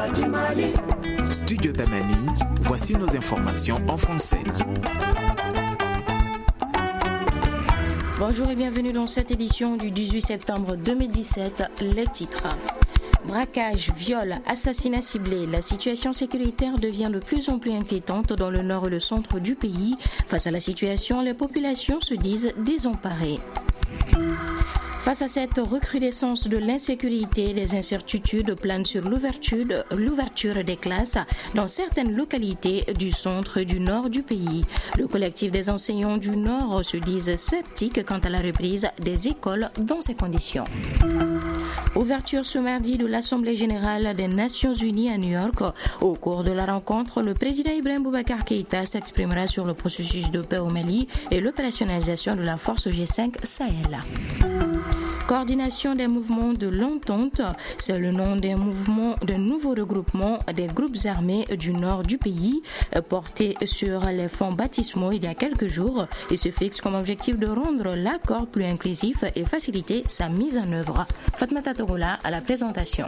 du Mali. Studio Tamani, voici nos informations en français. Bonjour et bienvenue dans cette édition du 18 septembre 2017. Les titres. Braquage, viol, assassinat ciblé, la situation sécuritaire devient de plus en plus inquiétante dans le nord et le centre du pays. Face à la situation, les populations se disent désemparées. Face à cette recrudescence de l'insécurité, les incertitudes planent sur l'ouverture des classes dans certaines localités du centre et du nord du pays. Le collectif des enseignants du Nord se disent sceptiques quant à la reprise des écoles dans ces conditions. Ouverture ce mardi de l'Assemblée générale des Nations unies à New York. Au cours de la rencontre, le président Ibrahim Boubacar Keïta s'exprimera sur le processus de paix au Mali et l'opérationnalisation de la force G5 Sahel. Coordination des mouvements de l'entente, c'est le nom d'un nouveau regroupement des groupes armés du nord du pays, porté sur les fonds baptismaux il y a quelques jours. Il se fixe comme objectif de rendre l'accord plus inclusif et faciliter sa mise en œuvre. Fatmata Togola à la présentation.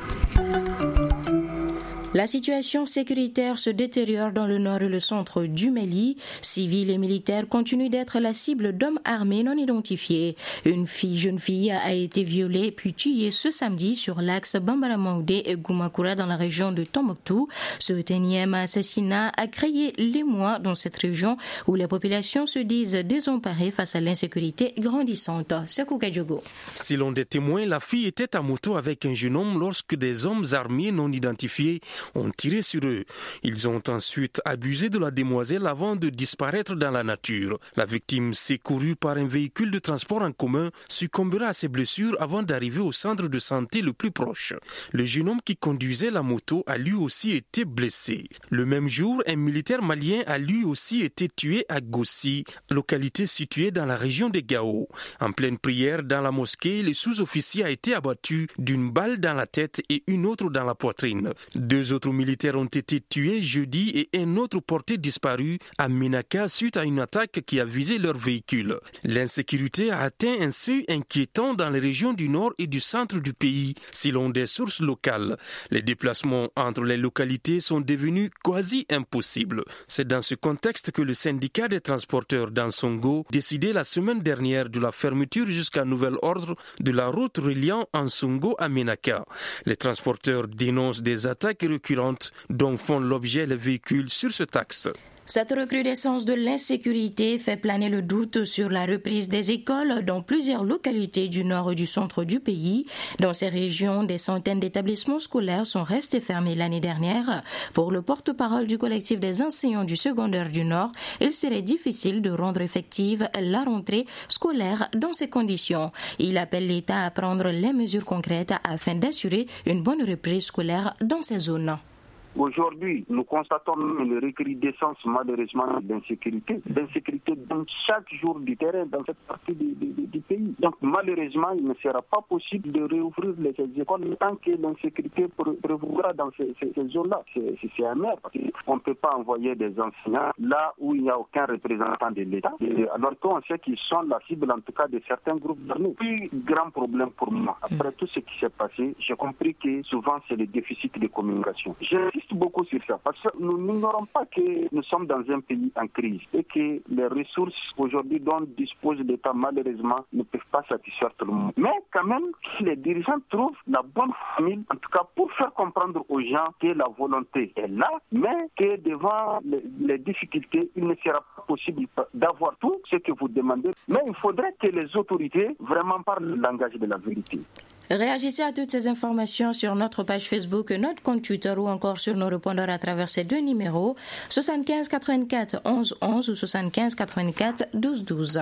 La situation sécuritaire se détériore dans le nord et le centre du Mali. Civils et militaires continuent d'être la cible d'hommes armés non identifiés. Une jeune fille a été violée puis tuée ce samedi sur l'axe Bambara-Maoudé et Goumakura dans la région de Tombouctou. Ce énième assassinat a créé l'émoi dans cette région où les populations se disent désemparées face à l'insécurité grandissante. Sekou Kadjogo. Selon des témoins, la fille était à moto avec un jeune homme lorsque des hommes armés non identifiés ont tiré sur eux. Ils ont ensuite abusé de la demoiselle avant de disparaître dans la nature. La victime, secourue par un véhicule de transport en commun, succombera à ses blessures avant d'arriver au centre de santé le plus proche. Le jeune homme qui conduisait la moto a lui aussi été blessé. Le même jour, un militaire malien a lui aussi été tué à Gossi, localité située dans la région de Gao. En pleine prière dans la mosquée, le sous-officier a été abattu d'une balle dans la tête et une autre dans la poitrine. Deux autres militaires ont été tués jeudi et un autre porté disparu à Ménaka suite à une attaque qui a visé leur véhicule. L'insécurité a atteint un seuil inquiétant dans les régions du nord et du centre du pays, selon des sources locales. Les déplacements entre les localités sont devenus quasi impossibles. C'est dans ce contexte que le syndicat des transporteurs d'Ansongo décidait la semaine dernière de la fermeture jusqu'à nouvel ordre de la route reliant Ansongo à Ménaka. Les transporteurs dénoncent des attaques récurrentes dont font l'objet les véhicules sur ce axe. Cette recrudescence de l'insécurité fait planer le doute sur la reprise des écoles dans plusieurs localités du nord et du centre du pays. Dans ces régions, des centaines d'établissements scolaires sont restés fermés l'année dernière. Pour le porte-parole du collectif des enseignants du secondaire du Nord, il serait difficile de rendre effective la rentrée scolaire dans ces conditions. Il appelle l'État à prendre les mesures concrètes afin d'assurer une bonne reprise scolaire dans ces zones. Aujourd'hui, nous constatons une recrudescence malheureusement d'insécurité dans chaque jour du terrain dans cette partie du pays. Donc malheureusement, il ne sera pas possible de réouvrir les écoles tant que l'insécurité prévaudra dans ces zones-là. C'est amer parce qu'on ne peut pas envoyer des enseignants là où il n'y a aucun représentant de l'État, alors qu'on sait qu'ils sont la cible en tout cas de certains groupes d'armées. Plus grand problème pour moi, après tout ce qui s'est passé, j'ai compris que souvent c'est le déficit de communication. J'insiste beaucoup sur ça parce que nous n'ignorons pas que nous sommes dans un pays en crise et que les ressources aujourd'hui dont dispose l'État malheureusement ne peuvent pas satisfaire tout le monde. Mais quand même, les dirigeants trouvent la bonne formule, en tout cas pour faire comprendre aux gens que la volonté est là, mais que devant les difficultés, il ne sera pas possible d'avoir tout ce que vous demandez. Mais il faudrait que les autorités vraiment parlent le langage de la vérité. Réagissez à toutes ces informations sur notre page Facebook, notre compte Twitter ou encore sur nos répondeurs à travers ces deux numéros 75 84 11 11 ou 75 84 12 12.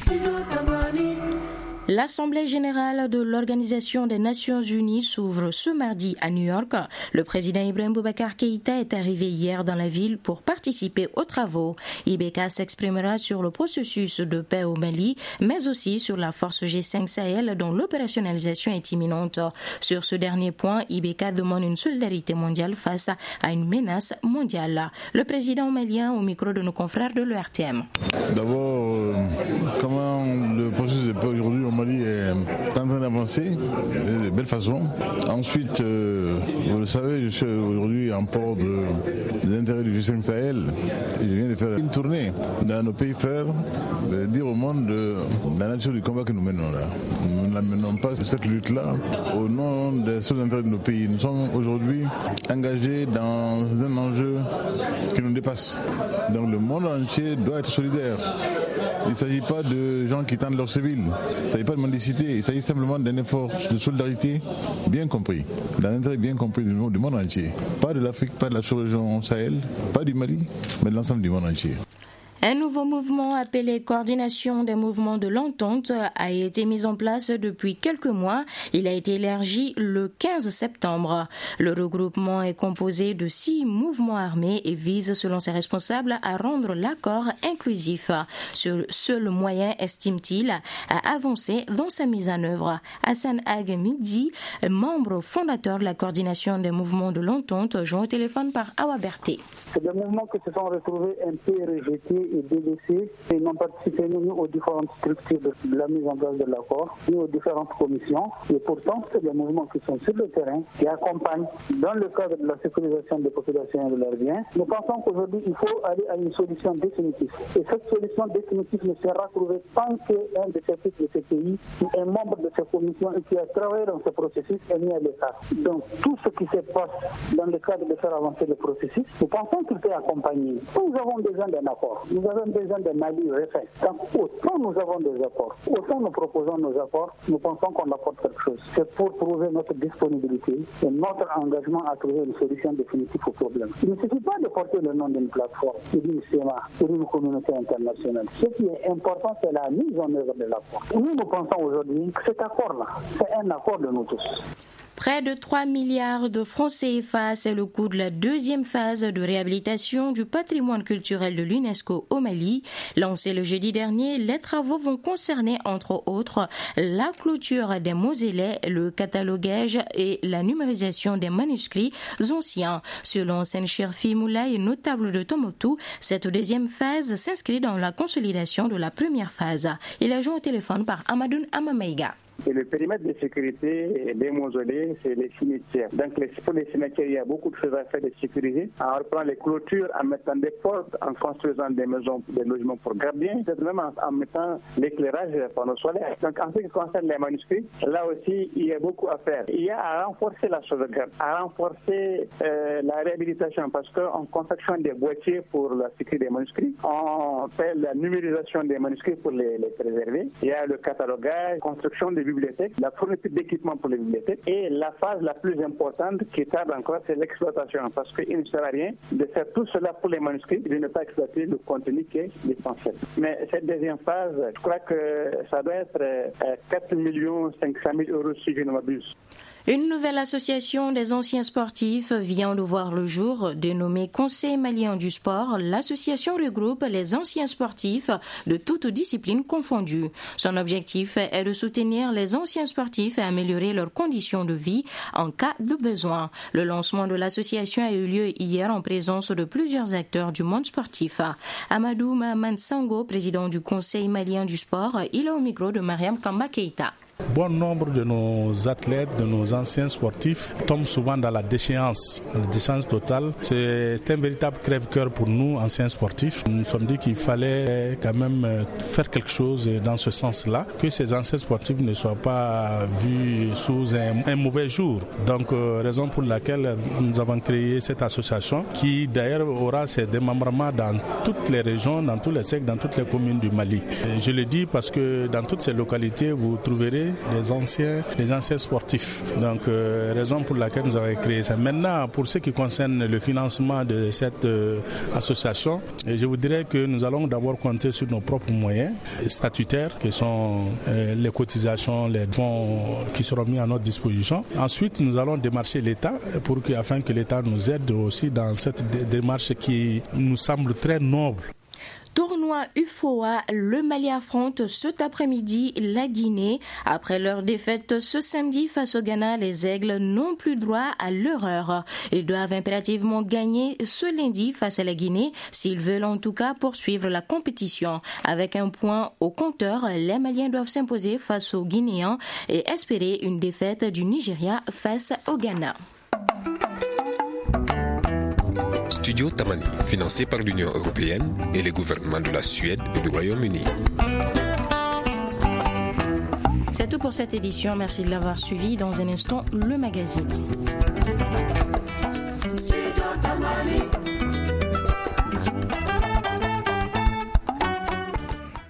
L'Assemblée générale de l'Organisation des Nations unies s'ouvre ce mardi à New York. Le président Ibrahim Boubacar Keïta est arrivé hier dans la ville pour participer aux travaux. IBK s'exprimera sur le processus de paix au Mali, mais aussi sur la force G5 Sahel dont l'opérationnalisation est imminente. Sur ce dernier point, IBK demande une solidarité mondiale face à une menace mondiale. Le président malien au micro de nos confrères de l'ERTM. D'abord, comment le processus de paix aujourd'hui au Mali est en train d'avancer. belle façon. Ensuite, vous le savez, je suis aujourd'hui en port des intérêts du G5 Sahel et je viens de faire une tournée dans nos pays frères, dire au monde la nature du combat que nous menons là. Nous ne la menons pas cette lutte-là au nom des seuls intérêts de nos pays. Nous sommes aujourd'hui engagés dans un enjeu qui nous dépasse. Donc le monde entier doit être solidaire. Il ne s'agit pas de gens qui tentent leur civil, il ne s'agit pas de mendicité, il s'agit simplement d'un effort de solidarité bien compris, d'un intérêt bien compris du monde entier. Pas de l'Afrique, pas de la sous-région Sahel, pas du Mali, mais de l'ensemble du monde entier. Un nouveau mouvement appelé Coordination des mouvements de l'entente a été mis en place depuis quelques mois. Il a été élargi le 15 septembre. Le regroupement est composé de 6 mouvements armés et vise, selon ses responsables, à rendre l'accord inclusif. Ce seul moyen, estime-t-il, à avancer dans sa mise en œuvre. Hassan Agmidi, membre fondateur de la Coordination des mouvements de l'entente, joint au téléphone par Awa Berté. C'est des mouvements qui se sont retrouvés un peu rejetés et délaissés et n'ont participé ni aux différentes structures de la mise en place de l'accord, ni aux différentes commissions. Et pourtant, c'est des mouvements qui sont sur le terrain, qui accompagnent dans le cadre de la sécurisation des populations et de leurs biens. Nous pensons qu'aujourd'hui, il faut aller à une solution définitive. Et cette solution définitive ne sera trouvée tant qu'un de ces pays de ces pays, un membre de ces commissions et qui a travaillé dans ce processus est mis à l'écart. Donc, tout ce qui se passe dans le cadre de faire avancer le processus, nous pensons qu'il peut accompagner. Nous avons besoin d'un accord. Nous avons besoin d'un Mali refait. Donc, autant nous avons des accords, autant nous proposons nos accords, nous pensons qu'on apporte quelque chose. C'est pour prouver notre disponibilité et notre engagement à trouver une solution définitive au problème. Il ne suffit pas de porter le nom d'une plateforme, ou d'une CEMA, ou d'une communauté internationale. Ce qui est important, c'est la mise en œuvre de l'accord. Nous pensons aujourd'hui que cet accord-là, c'est un accord de nous tous. Près de 3 milliards de francs CFA, c'est le coût de la deuxième phase de réhabilitation du patrimoine culturel de l'UNESCO au Mali. Lancé le jeudi dernier, les travaux vont concerner entre autres la clôture des mausolées, le catalogage et la numérisation des manuscrits anciens. Selon Senchirfi Moulay, notable de Tombouctou, cette deuxième phase s'inscrit dans la consolidation de la première phase. Il a joint au téléphone par Amadoun Amameiga. Et le périmètre de sécurité des mausolées, c'est les cimetières. Donc pour les cimetières, il y a beaucoup de choses à faire de sécuriser. On reprend les clôtures en mettant des portes, en construisant des maisons, des logements pour gardiens, même en mettant l'éclairage panneaux solaires. Donc en ce qui concerne les manuscrits, là aussi, il y a beaucoup à faire. Il y a à renforcer la sauvegarde, à renforcer la réhabilitation, parce qu'on confectionne des boîtiers pour la sécurité des manuscrits. On fait la numérisation des manuscrits pour les préserver. Il y a le catalogage, construction des bibliothèques, la fourniture d'équipements pour les bibliothèques et la phase la plus importante qui tarde encore, c'est l'exploitation, parce qu'il ne sert à rien de faire tout cela pour les manuscrits et de ne pas exploiter le contenu qui est essentiel. Mais cette deuxième phase, je crois que ça doit être 4 500 000 euros si je ne m'abuse. Une nouvelle association des anciens sportifs vient de voir le jour, dénommée Conseil malien du sport. L'association regroupe les anciens sportifs de toutes disciplines confondues. Son objectif est de soutenir les anciens sportifs et améliorer leurs conditions de vie en cas de besoin. Le lancement de l'association a eu lieu hier en présence de plusieurs acteurs du monde sportif. Amadou Mahaman Sango, président du Conseil malien du sport, il est au micro de Mariam Kamba Keita. Bon nombre de nos athlètes, de nos anciens sportifs tombent souvent dans la déchéance totale. C'est un véritable crève-cœur pour nous, anciens sportifs. Nous nous sommes dit qu'il fallait quand même faire quelque chose dans ce sens-là, que ces anciens sportifs ne soient pas vus sous un mauvais jour. Donc, raison pour laquelle nous avons créé cette association qui d'ailleurs aura ses démembrements dans toutes les régions, dans tous les secteurs, dans toutes les communes du Mali. Et je le dis parce que dans toutes ces localités, vous trouverez les anciens sportifs. Donc, raison pour laquelle nous avons créé ça. Maintenant, pour ce qui concerne le financement de cette association, je vous dirais que nous allons d'abord compter sur nos propres moyens statutaires, qui sont les cotisations, les fonds qui seront mis à notre disposition. Ensuite, nous allons démarcher l'État afin que l'État nous aide aussi dans cette démarche qui nous semble très noble. Tournoi UFOA, le Mali affronte cet après-midi la Guinée. Après leur défaite ce samedi face au Ghana, les Aigles n'ont plus droit à l'erreur. Ils doivent impérativement gagner ce lundi face à la Guinée s'ils veulent en tout cas poursuivre la compétition. Avec un point au compteur, les Maliens doivent s'imposer face aux Guinéens et espérer une défaite du Nigeria face au Ghana. Studio Tamani, financé par l'Union européenne et les gouvernements de la Suède et du Royaume-Uni. C'est tout pour cette édition. Merci de l'avoir suivi. Dans un instant, le magazine.